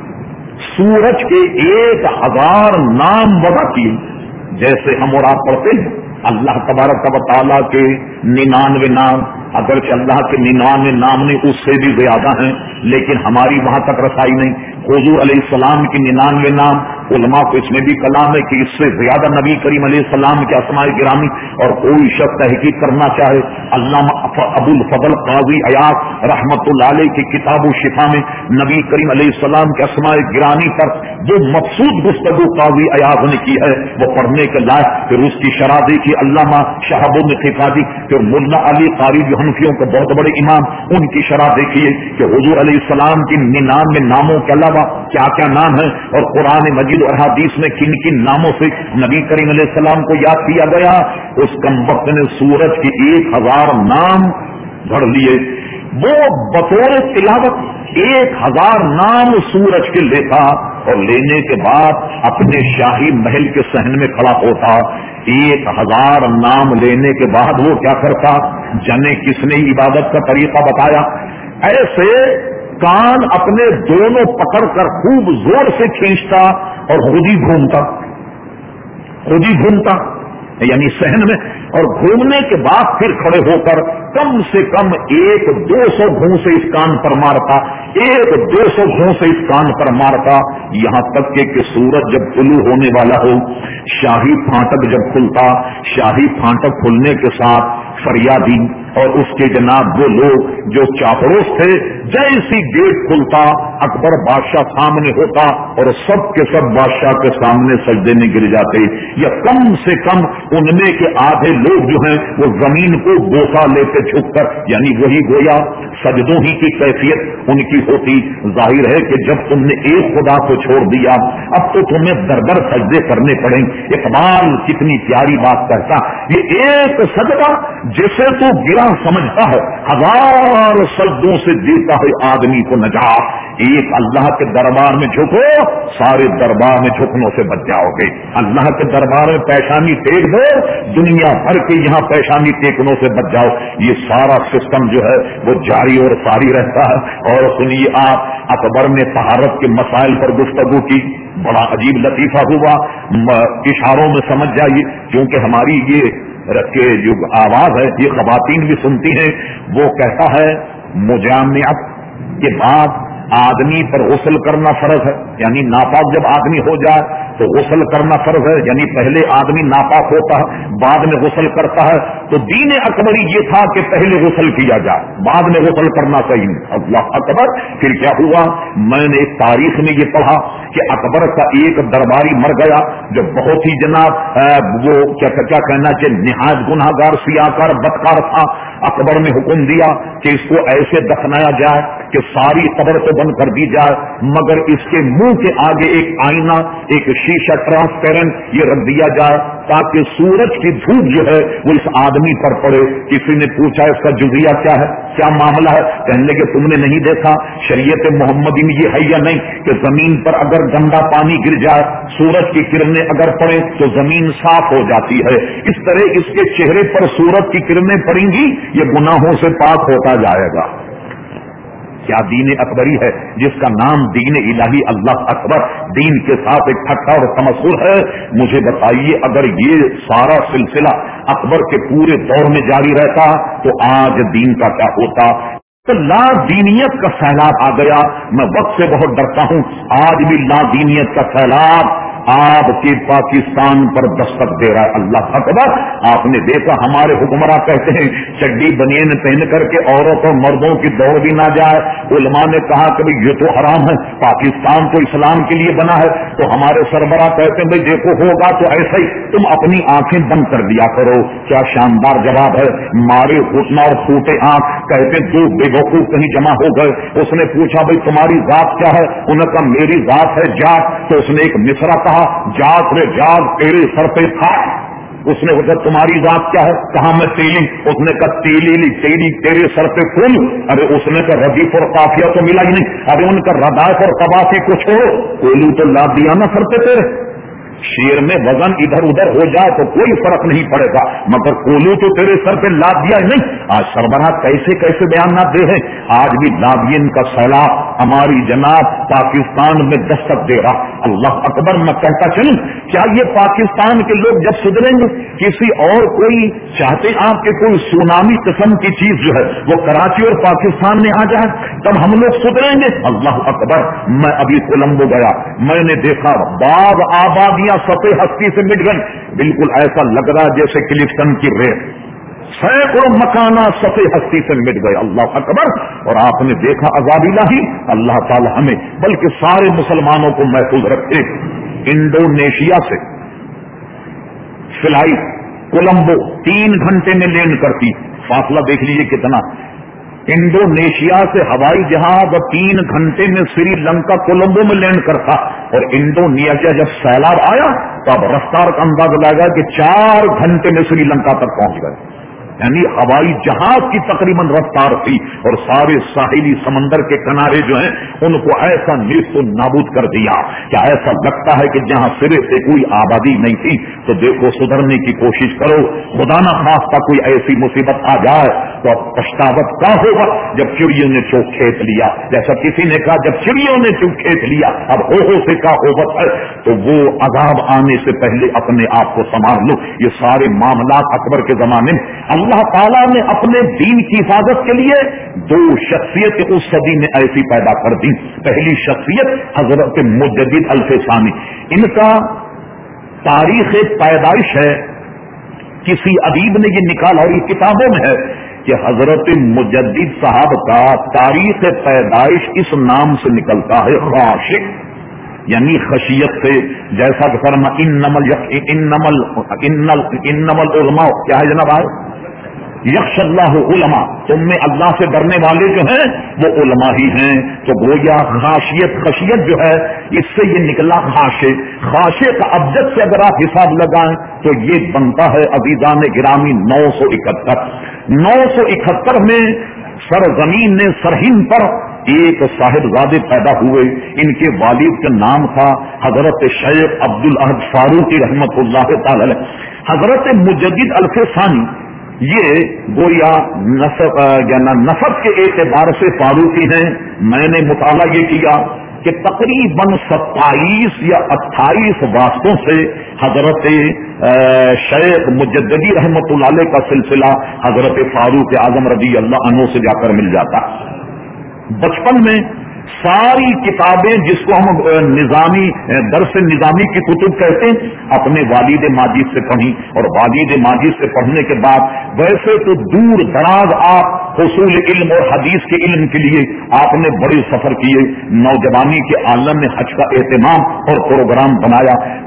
1000 نام وضع کیے. جیسے ہم اور آپ پڑھتے ہیں اللہ تبارک و تعالیٰ کے 99 نام, اگرچہ اللہ کے 99 نام نہیں اس سے بھی زیادہ ہیں, لیکن ہماری وہاں تک رسائی نہیں. حضور علیہ السلام کی 99 نام, علماء کو اس میں بھی کلام ہے کہ اس سے زیادہ نبی کریم علیہ السلام کے اسماء گرامی. اور کوئی شخص تحقیق کرنا چاہے, علامہ ابو الفضل قاضی عیاض رحمت اللہ علیہ کی کتاب الشفا میں نبی کریم علیہ السلام کے اسماء گرامی پر جو مقصود گفتگو قاضی عیاض نے کی ہے وہ پڑھنے کے لائق. پھر اس کی شرح دیکھی علامہ شہاب الفقادی, پھر ملا علی قاری جو حنفیوں کے بہت بڑے امام, ان کی شرح دیکھیے کہ حضور علیہ السلام کی 99 ناموں کے علاوہ کیا کیا نام ہیں, اور قرآن مجید اور حدیث میں کن کن ناموں سے نبی کریم علیہ السلام کو یاد کیا گیا. اس کمبخت نے سورج کے 1000 نام گھڑ لیے. وہ بطور تلاوت 1000 نام سورج کے لیتا اور لینے کے بعد اپنے شاہی محل کے صحن میں کھڑا ہوتا. 1000 نام لینے کے بعد وہ کیا کرتا, جانے کس نے عبادت کا طریقہ بتایا. ایسے کان اپنے دونوں پکڑ کر خوب زور سے کھینچتا اور خود ہی گھومتا یعنی صحن میں, اور گھومنے کے بعد پھر کھڑے ہو کر کم سے کم 100-200 گھون سے اس کان پر مارتا, 100-200 گھون سے اس کان پر مارتا. یہاں تک کہ سورج جب طلوع ہونے والا ہو, شاہی پھانٹک جب کھلتا, شاہی پھانٹک کھلنے کے ساتھ فریادی اور اس کے جناب وہ لوگ جو چاپڑوس تھے, جیسی گیٹ کھلتا اکبر بادشاہ سامنے ہوتا اور سب کے سب بادشاہ کے سامنے سجدے میں گر جاتے. یا کم سے کم ان میں کے آدھے لوگ جو ہیں وہ زمین کو بوسا لیتے چھپ کر, یعنی وہی گویا سجدوں ہی کی کیفیت ان کی ہوتی. ظاہر ہے کہ جب تم نے ایک خدا کو چھوڑ دیا اب تو تمہیں در در سجدے کرنے پڑیں. اقبال کتنی پیاری بات کرتا, یہ ایک سجدہ جسے تو گرا سمجھتا ہے 1000 سجدوں سے دیتا ہے آدمی کو نجات. ایک اللہ کے دربار میں جھکو, سارے دربار میں جھکنوں سے بچ جاؤ گے. اللہ کے دربار میں پیشانی ٹیک دو, دنیا بھر کے یہاں پیشانی ٹیکنوں سے بچ جاؤ. یہ سارا سسٹم جو ہے وہ جاری اور ساری رہتا ہے. اور سنیے آپ, اکبر نے طہارت کے مسائل پر گفتگو کی, بڑا عجیب لطیفہ ہوا. اشاروں میں سمجھ جائیے, کیونکہ ہماری یہ رکھے جو آواز ہے یہ خواتین بھی سنتی ہیں. وہ کہتا ہے مجامعت کے بعد آدمی پر غسل کرنا فرض ہے, یعنی ناپاک جب آدمی ہو جائے تو غسل کرنا فرض ہے, یعنی پہلے آدمی ناپاک ہوتا ہے بعد میں غسل کرتا ہے. تو دین اکبری یہ تھا کہ پہلے غسل کیا جائے بعد میں غسل کرنا صحیح. اللہ اکبر. پھر کیا ہوا, میں نے ایک تاریخ میں یہ پڑھا کہ اکبر کا ایک درباری مر گیا جو بہت ہی جناب وہ کیا کہنا چاہیے نہایت گناہگار سیاکار بدکار تھا. اکبر نے حکم دیا کہ اس کو ایسے دفنایا جائے کہ ساری قبر تو بند کر دی جائے مگر اس کے منہ کے آگے ایک آئینہ، ایک شیشہ ٹرانسپیرنٹ یہ رکھ دیا جائے تاکہ سورج کی دھوپ جو ہے وہ اس آدمی پر پڑے۔ کسی نے پوچھا اس کا جزیہ کیا ہے، کیا معاملہ ہے؟ کہنے لگے تم نے نہیں دیکھا شریعت محمدی میں یہ ہے یا نہیں کہ زمین پر اگر گندا پانی گر جائے، سورج کی کرنیں اگر پڑے تو زمین صاف ہو جاتی ہے، اس طرح اس کے چہرے پر سورج کی کرنیں پڑیں گی یہ گناہوں سے پاک ہوتا جائے گا۔ کیا دین اکبری ہے جس کا نام دین الہی اللہ اکبر دین کے ساتھ ایک ٹھٹا اور تمسخر ہے؟ مجھے بتائیے اگر یہ سارا سلسلہ اکبر کے پورے دور میں جاری رہتا تو آج دین کا کیا ہوتا؟ تو لا دینیت کا سیلاب آ گیا۔ میں وقت سے بہت ڈرتا ہوں، آج بھی لا دینیت کا سیلاب آپ کے پاکستان پر دستک دے رہا ہے۔ اللہ اکبر! آپ نے دیکھا ہمارے حکمراں کہتے ہیں چڈی بنین پہن کر کے عورتوں مردوں کی دوڑ بھی نہ جائے۔ علماء نے کہا کہ یہ تو حرام ہے، پاکستان تو اسلام کے لیے بنا ہے، تو ہمارے سربراہ کہتے ہیں بھائی دیکھو ہوگا تو ایسا ہی تم اپنی آنکھیں بند کر دیا کرو۔ کیا شاندار جواب ہے! مارے گھٹنا اور پھوٹے آنکھ کہتے دو بے وقوف کہیں جمع ہو گئے۔ اس نے پوچھا بھائی تمہاری ذات کیا ہے؟ انہوں نے کہا میری ذات ہے جاٹ۔ تو اس نے ایک مصرع کہا جاگ رے جاگ تیرے سر پہ تھا۔ اس نے پوچھا تمہاری ذات کیا ہے؟ کہا میں تیلی۔ اس نے کہا تیلی تیری تیرے سر پہ کون؟ ارے اس نے کہا ردیف اور قافیہ تو ملا ہی نہیں۔ ارے ان کا ردائف اور قبافی کچھ ہو، کولو تو لا دیا نا سر پہ تیرے۔ شیر میں وزن ادھر ادھر ہو جائے تو کوئی فرق نہیں پڑے گا مگر کولو تو تیرے سر پہ لاد دیا نہیں۔ آج سربراہ کیسے کیسے بیانات دے ہیں، آج بھی لادین کا سیلاب ہماری جناب پاکستان میں دستک دے رہا۔ اللہ اکبر! میں کہتا چلوں کیا یہ پاکستان کے لوگ جب سدھریں گے کسی اور کوئی چاہتے آپ کے کوئی سونامی قسم کی چیز جو ہے وہ کراچی اور پاکستان میں آ جائے تب ہم لوگ سدھریں گے؟ اللہ اکبر! میں ابھی کولمبو گیا، میں نے دیکھا بعض آبادیاں سطح ہستی سے مٹ گئی، بالکل ایسا لگ رہا جیسے کلفٹن کی ریت، سینکڑوں مکانات سطح ہستی سے مٹ گئے۔ اللہ اکبر! اور آپ نے دیکھا عذاب الہی، اللہ تعالی ہمیں بلکہ سارے مسلمانوں کو محفوظ رکھے۔ انڈونیشیا سے فلائٹ کولمبو 3 گھنٹے میں لینڈ کرتی، فاصلہ دیکھ لیجیے کتنا۔ انڈونیشیا سے ہوائی جہاز 3 گھنٹے میں سری لنکا کولمبو میں لینڈ کرتا، اور انڈونیشیا جب سیلاب آیا تو اب رفتار کا اندازہ لگا کہ 4 گھنٹے میں سری لنکا تک پہنچ گئے، یعنی ہوائی جہاز کی تقریباً رفتار تھی، اور سارے ساحلی سمندر کے کنارے جو ہیں ان کو ایسا نیست و نابود کر دیا کہ ایسا لگتا ہے کہ جہاں سرے سے کوئی آبادی نہیں تھی۔ تو دیکھو سدھرنے کی کوشش کرو، خدا نہ خواستہ کوئی ایسی مصیبت آ جائے تو اب پچھتاوت کیا ہوگا جب چڑیوں نے چوک کھیت لیا، جیسا کسی نے کہا جب چڑیوں نے چوک کھیت لیا اب ہو سے کیا ہوبت ہے۔ تو وہ عذاب آنے سے پہلے اپنے آپ کو سنبھال لو۔ یہ سارے معاملات اکبر کے زمانے میں اللہ تعالیٰ نے اپنے دین کی حفاظت کے لیے 2 شخصیت اس صدی میں ایسی پیدا کر دی۔ پہلی شخصیت حضرت مجدد الفسانی، ان کا تاریخ پیدائش ہے، کسی ادیب نے یہ نکالا اور یہ کتابوں میں ہے کہ حضرت مجدد صاحب کا تاریخ پیدائش اس نام سے نکلتا ہے خاشق، یعنی خشیت سے، جیسا کہ فرما انمل علماء کیا ہے جناب یخش اللہ علماء، تم میں اللہ سے ڈرنے والے جو ہیں وہ علماء ہی ہیں۔ تو گویا خشیت جو ہے اس سے یہ نکلا خاشع۔ خاشع کا ابجد سے اگر آپ حساب لگائیں تو یہ بنتا ہے عزیزان گرامی 971۔ 971 میں سرزمین نے سرہند پر ایک صاحبزادے پیدا ہوئے، ان کے والد کا نام تھا حضرت شیخ عبدالاحد فاروقی رحمۃ اللہ تعالی علیہ۔ حضرت مجدد الفسانی یہ گویا نسب کے اعتبار سے فاروقی ہیں۔ میں نے مطالعہ یہ کیا کہ تقریباً 27 یا 28 واسطوں سے حضرت شیخ مجددی رحمۃ اللہ علیہ کا سلسلہ حضرت فاروق اعظم رضی اللہ عنہ سے جا کر مل جاتا۔ بچپن میں ساری کتابیں جس کو ہم نظامی درس نظامی کی کتب کہتے ہیں اپنے والد ماجد سے پڑھی، اور والد ماجد سے پڑھنے کے بعد ویسے تو دور دراز آپ حصول علم اور حدیث کے علم کے لیے آپ نے بڑے سفر کیے، نوجوانی کے عالم میں حج کا اہتمام اور پروگرام بنایا،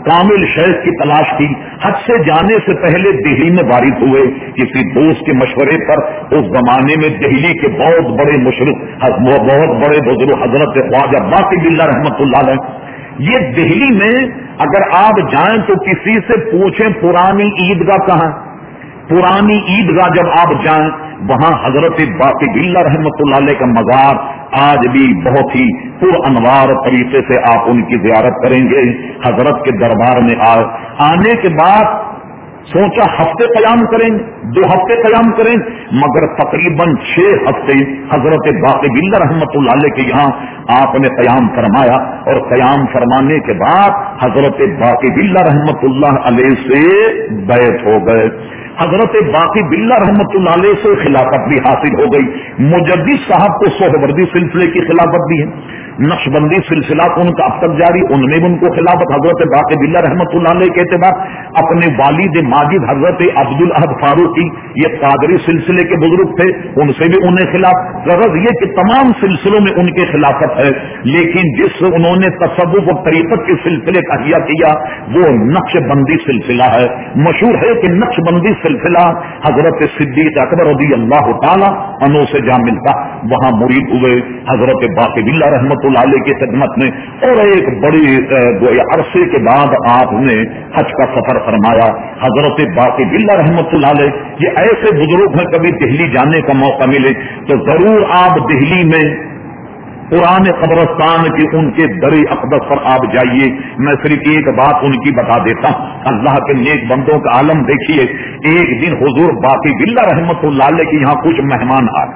کامل شیخ کی تلاش کی. حج سے جانے سے پہلے دہلی میں وارد ہوئے کسی دوست کے مشورے پر. اس زمانے میں دہلی کے بہت بڑے مشرق بہت بڑے بزرگ حضرت خواجہ باقی باللہ رحمۃ اللہ علیہ. یہ دہلی میں اگر آپ جائیں تو کسی سے پوچھیں پرانی عیدگاہ کہاں. پرانی عیدگاہ جب آپ جائیں وہاں حضرت باقی باللہ رحمۃ اللہ علیہ کا مزار آج بھی بہت ہی پر انوار طریقے سے آپ ان کی زیارت کریں گے. حضرت کے دربار میں آنے کے بعد سوچا ہفتے قیام کریں 2 ہفتے قیام کریں, مگر تقریباً 6 ہفتے حضرت باقی باللہ رحمۃ اللہ علیہ کے یہاں آپ نے قیام فرمایا. اور قیام فرمانے کے بعد حضرت باقی باللہ رحمۃ اللہ علیہ سے بیعت ہو گئے. حضرت باقی باللہ رحمۃ اللہ علیہ سے خلافت بھی حاصل ہو گئی. مجدد صاحب کو سہروردی سلسلے کی خلافت بھی ہے. نقشبندی سلسلہ ان کا اب تک جاری, ان میں ان کو خلافت. حضرت باقی باللہ رحمۃ اللہ علیہ کے اعتبار اپنے والد ماجد حضرت عبد الاحد فاروقی یہ قادری سلسلے کے بزرگ تھے, ان سے بھی انہیں خلاف. غرض یہ کہ تمام سلسلوں میں ان کی خلافت ہے, لیکن جس انہوں نے تصوف و طریقت کے سلسلے کا احیا کیا وہ نقش بندی سلسلہ ہے. مشہور ہے کہ نقش بندی سلسلہ حضرت صدیق اکبر رضی اللہ تعالی عنہ سے جا ملتا. وہاں مرید ہوئے حضرت باقی باللہ رحمۃ اللہ علیہ کی خدمت میں, اور ایک بڑی عرصے کے بعد آپ نے حج کا سفر فرمایا. حضرت باقی باللہ رحمۃ اللہ علیہ یہ ایسے بزرگ ہیں, کبھی دہلی جانے کا موقع ملے تو ضرور آپ دہلی میں پرانے قبرستان کی ان کے در اقدس پر آپ جائیے. میں صرف ایک بات ان کی بتا دیتا ہوں. اللہ کے نیک بندوں کا عالم دیکھیے, ایک دن حضور باقی باللہ رحمۃ اللہ علیہ کے یہاں کچھ مہمان آئے.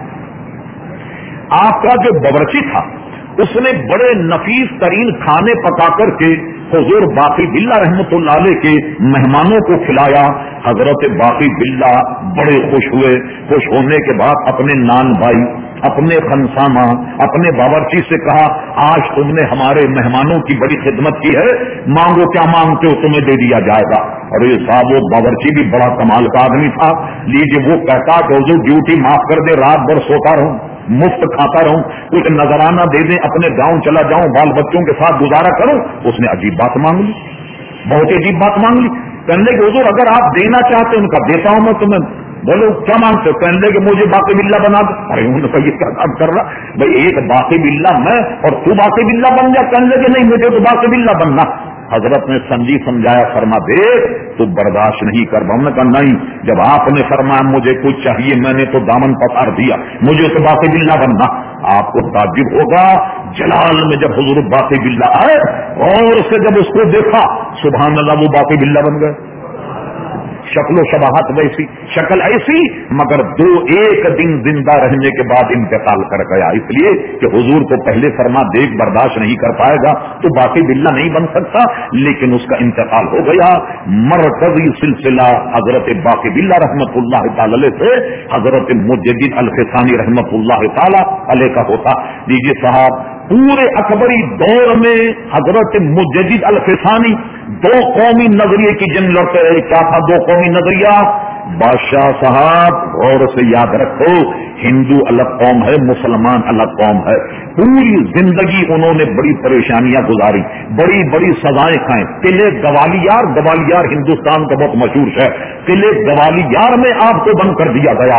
آپ کا جو باورچی تھا اس نے بڑے نفیس ترین کھانے پکا کر کے حضور باقی باللہ رحمۃ اللہ علیہ کے مہمانوں کو کھلایا. حضرت باقی باللہ بڑے خوش ہوئے. خوش ہونے کے بعد اپنے نان بھائی, اپنے خنسامہ, اپنے باورچی سے کہا آج تم نے ہمارے مہمانوں کی بڑی خدمت کی ہے, مانگو کیا مانگتے ہو تمہیں دے دیا جائے گا. اور یہ صاحب وہ باورچی بھی بڑا کمال کا آدمی تھا. لیجیے وہ کہتا کہ حضور ڈیوٹی معاف کر دے, رات بھر سوتا رہوں, مفت کھاتا رہوں, کچھ نذرانہ دے دیں, اپنے گاؤں چلا جاؤں, بال بچوں کے ساتھ گزارا کروں. اس نے عجیب بات مانگ لی, بہت ہی عجیب بات مانگ لی. کہنے کہ حضور اگر آپ دینا چاہتے ان کا دیتا ہوں میں تمہیں. بولو کیا مانگتے ہو؟ کہنے کہ مجھے باقی باللہ بنا دو. ارے انہوں نے یہ کیا کام کر رہا بھائی, ایک باقی باللہ میں اور تو باقی باللہ بن جا. کہنے کہ نہیں مجھے تو باقی باللہ بننا. حضرت نے سمجھایا, فرما دے تو برداشت نہیں کر. ہم نے کہا نہیں, جب آپ نے فرمایا مجھے کچھ چاہیے میں نے تو دامن پسار دیا, مجھے تو باقی باللہ بننا. آپ کو تعجب ہوگا جلال میں جب حضور باقی باللہ آئے اور سے جب اس کو دیکھا, سبحان اللہ, وہ باقی باللہ بن گئے. شکل و شباہت ویسی, شکل ایسی, مگر 1 دن زندہ رہنے کے بعد انتقال کر گیا. اس لیے کہ حضور کو پہلے فرما دیکھ برداشت نہیں کر پائے گا تو باقی باللہ نہیں بن سکتا, لیکن اس کا انتقال ہو گیا. مرکزی سلسلہ حضرت باقی باللہ رحمۃ اللہ تعالی علیہ سے حضرت مجدد الفسانی رحمۃ اللہ تعالی علیہ کا ہوتا. دیجیے صاحب, پورے اکبری دور میں حضرت مجدد الفسانی 2 قومی نظریے کی جنگ لڑتے رہے. کیا تھا 2 قومی نظریہ؟ بادشاہ صاحب غور سے یاد رکھو, ہندو الگ قوم ہے, مسلمان الگ قوم ہے. پوری زندگی انہوں نے بڑی پریشانیاں گزاری, بڑی بڑی سزائیں کھائیں. قلعے گوالیار ہندوستان کا بہت مشہور ہے. قلعے گوالیار میں آپ کو بند کر دیا گیا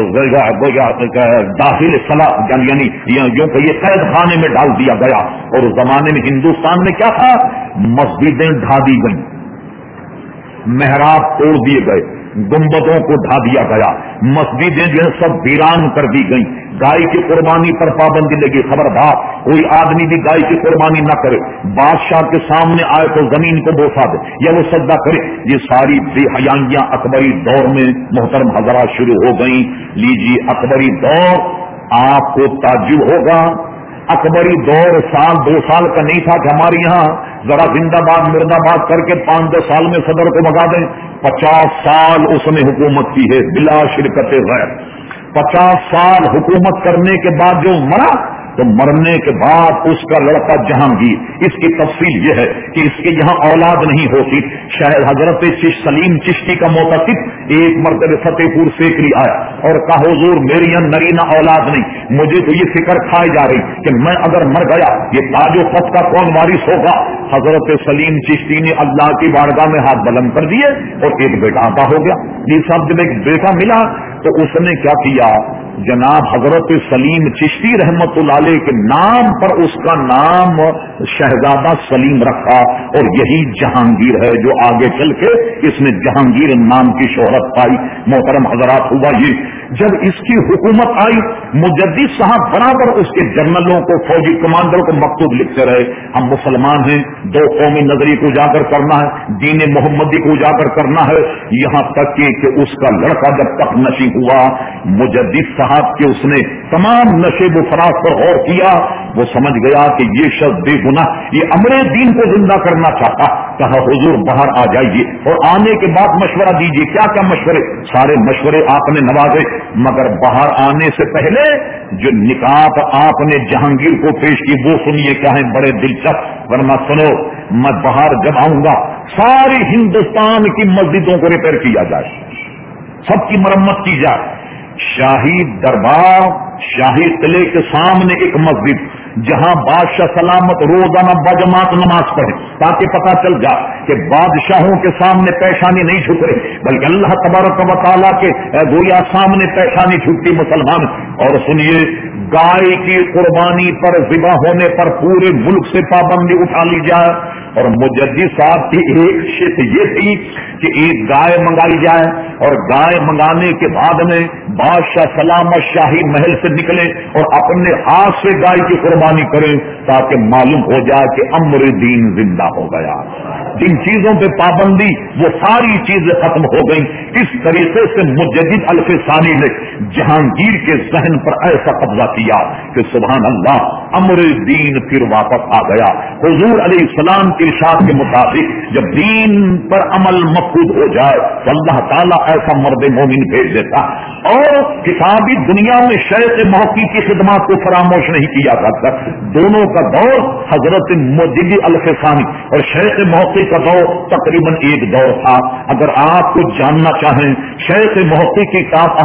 اور داخل صلاح یعنی یوں کہ یہ قید خانے میں ڈال دیا گیا. اور اس زمانے میں ہندوستان میں کیا تھا, مسجدیں ڈھا دی گئیں, محراب توڑ دیے گئے, گنبدوں کو ڈھا دیا گیا, مسجدیں جو ہے سب ویران کر دی گئیں. گائے کی قربانی پر پابندی لگی. خبردار کوئی آدمی بھی گائے کی قربانی نہ کرے. بادشاہ کے سامنے آئے تو زمین کو بوسا دے یا وہ سجدہ کرے. یہ ساری بے حیائیاں اکبری دور میں محترم حضرات شروع ہو گئیں. لیجیے اکبری دور, آپ کو تعجب ہوگا, اکبری دور 2 سال کا نہیں تھا کہ ہمارے یہاں ذرا زندہ باد مرد آباد کر کے 5-10 سال میں صدر کو بگا دیں. 50 سال اس نے حکومت کی ہے بلا شرکت غیر. 50 سال حکومت کرنے کے بعد جو مرا تو مرنے کے بعد اس کا لڑکا جہانگیر, اس کی تفصیل یہ ہے کہ اس کے یہاں اولاد نہیں ہوتی. شاید حضرت سلیم چشتی کا معتقد ایک مرتبہ فتح پور سیکری آیا اور کہا حضور میری یہاں نرینہ اولاد نہیں, مجھے تو یہ فکر کھائی جا رہی کہ میں اگر مر گیا یہ تاج و فتح کا کون وارث ہوگا. حضرت سلیم چشتی نے اللہ کی بارگاہ میں ہاتھ بلند کر دیے اور ایک بیٹا عطا ہو گیا. یہ سب جب ایک بیٹا ملا تو اس نے کیا کیا, جناب حضرت سلیم چشتی رحمت اللہ علیہ کے نام پر اس کا نام شہزادہ سلیم رکھا اور یہی جہانگیر ہے جو آگے چل کے اس نے جہانگیر نام کی شہرت پائی. محترم حضرات, ہوا یہ جب اس کی حکومت آئی مجدد صاحب برابر اس کے جنرلوں کو فوجی کمانڈر کو مکتوب لکھتے رہے, ہم مسلمان ہیں, دو قومی نظریے کو اجاگر کرنا ہے, دین محمدی کو اجاگر کرنا ہے. یہاں تک کہ اس کا لڑکا جب تک نشی ہوا مجدد صاحب کے اس نے تمام نشے و فراز پر غور کیا, وہ سمجھ گیا کہ یہ شخص بے گناہ, یہ امر دین کو زندہ کرنا چاہتا. کہا حضور باہر آ جائیے اور آنے کے بعد مشورہ دیجیے. کیا کیا مشورے, سارے مشورے آپ نے نوازے, مگر باہر آنے سے پہلے جو نکات آپ نے جہانگیر کو پیش کی وہ سنیے کیا ہے, بڑے دلچسپ. ورنہ سنو, میں باہر جب آؤں گا ساری ہندوستان کی مسجدوں کو ریپیئر کیا جائے, سب کی مرمت کی جائے. شاہی دربار شاہی قلعے کے سامنے ایک مسجد جہاں بادشاہ سلامت روزانہ بجماعت نماز پڑھے تاکہ پتہ چل جائے کہ بادشاہوں کے سامنے پیشانی نہیں جھک رہی بلکہ اللہ تبارک و تعالیٰ کے گویا سامنے پیشانی جھکتی مسلمان. اور سنیے, گائے کی قربانی پر ذبح ہونے پر پورے ملک سے پابندی اٹھا لی جائے. اور مجدد صاحب کی ایک شرط یہ تھی کہ ایک گائے منگائی جائے اور گائے منگانے کے بعد میں بادشاہ سلامت شاہی محل سے نکلے اور اپنے ہاتھ سے گائے کی قربانی کریں تاکہ معلوم ہو جائے کہ امر دین زندہ ہو گیا. جن چیزوں پہ پابندی وہ ساری چیزیں ختم ہو گئیں. اس طریقے سے مجدد الفسانی نے جہانگیر کے ذہن پر ایسا قبضہ کیا کہ سبحان اللہ, امر دین پھر واپس آ گیا. حضور علیہ السلام کے ارشاد کے مطابق جب دین پر عمل مفقود ہو جائے تو اللہ تعالیٰ ایسا مرد مومن بھیج دیتا. اور کتابی دنیا میں شیخ موقی کی خدمات کو فراموش نہیں کیا جاتا. دونوں کا دور حضرت مجدد الفسانی اور شیخ موقی کا دور تقریباً ایک دور تھا. اگر آپ کو جاننا چاہیں شیخ موقی کی کتاب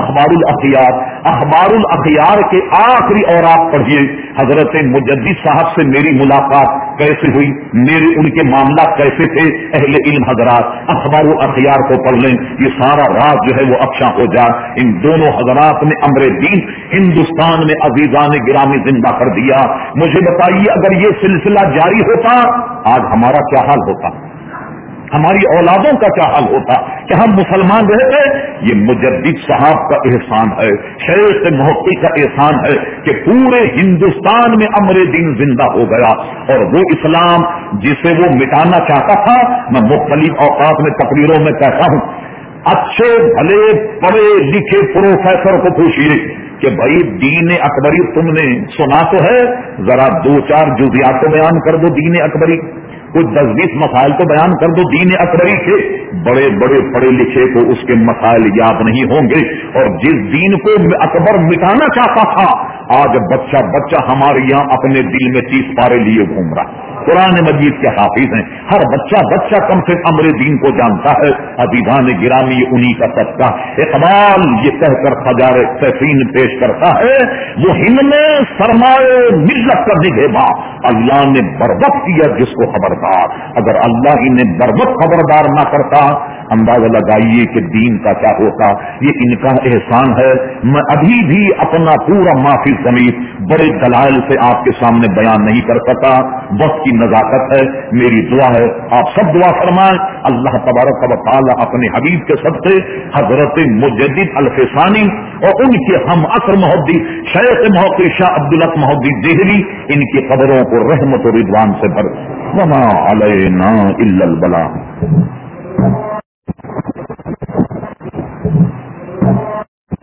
اخبار الاخیار کے آخری اور آپ پڑھیے حضرت مجدد صاحب سے میری ملاقات کیسے ہوئی, میرے ان کے معاملات کیسے تھے. اہل علم حضرات اخبار الاخیار کو پڑھ لیں, یہ سارا راز جو ہے وہ افشاں ہو جائے. ان دونوں حضرات نے امر دین ہندوستان میں عزیزان گرامی زندہ کر دیا. مجھے بتائیے اگر یہ سلسلہ جاری ہوتا آج ہمارا کیا حال ہوتا, ہماری اولادوں کا کیا حال ہوتا کہ ہم مسلمان رہتے. یہ مجدد صاحب کا احسان ہے, شیخ محقق کا احسان ہے کہ پورے ہندوستان میں امر دین زندہ ہو گیا. اور وہ اسلام جسے وہ مٹانا چاہتا تھا, میں مختلف اوقات میں تقریروں میں کہتا ہوں, اچھے بھلے پڑھے لکھے پروفیسر کو پوچھیے کہ بھائی دین اکبری تم نے سنا تو ہے, ذرا 2-4 جزیات کو بیان کر دو دین اکبری, کچھ 10-20 مسائل تو بیان کر دو دین اکبری کے. بڑے بڑے پڑھے لکھے کو اس کے مسائل یاد نہیں ہوں گے. اور جس دین کو اکبر مٹانا چاہتا تھا آج بچہ ہمارے یہاں اپنے دل میں 30 پارے لیے گھوم رہا. قرآن مجید کے حافظ ہیں, ہر بچہ کم سے کم امر دین کو جانتا ہے. عزیزان گرامی انہی کا صدقہ. اقبال یہ کہہ کر خجار سیفین پیش کرتا ہے, وہ ہند میں سرمایہ ملت کا نگہباں اللہ نے بروقت کیا جس کو خبردار. اگر اللہ انہیں بروقت خبردار نہ کرتا اندازہ لگائیے کہ دین کا کیا ہوتا. یہ ان کا احسان ہے. میں ابھی بھی اپنا پورا معافی ضمیر بڑے دلائل سے آپ کے سامنے بیان نہیں کر سکا. وقت کی نزاکت ہے. میری دعا ہے آپ سب دعا فرمائیں اللہ تبارک و تعالی اپنے حبیب کے صدقے حضرت مجدد الفسانی اور ان کے ہم عصر محدث شیخ محقق شاہ عبدالحق محدث دہلی ان کی قبروں کو رحمت و رضوان سے بھر. وما علینا الا البلاغ.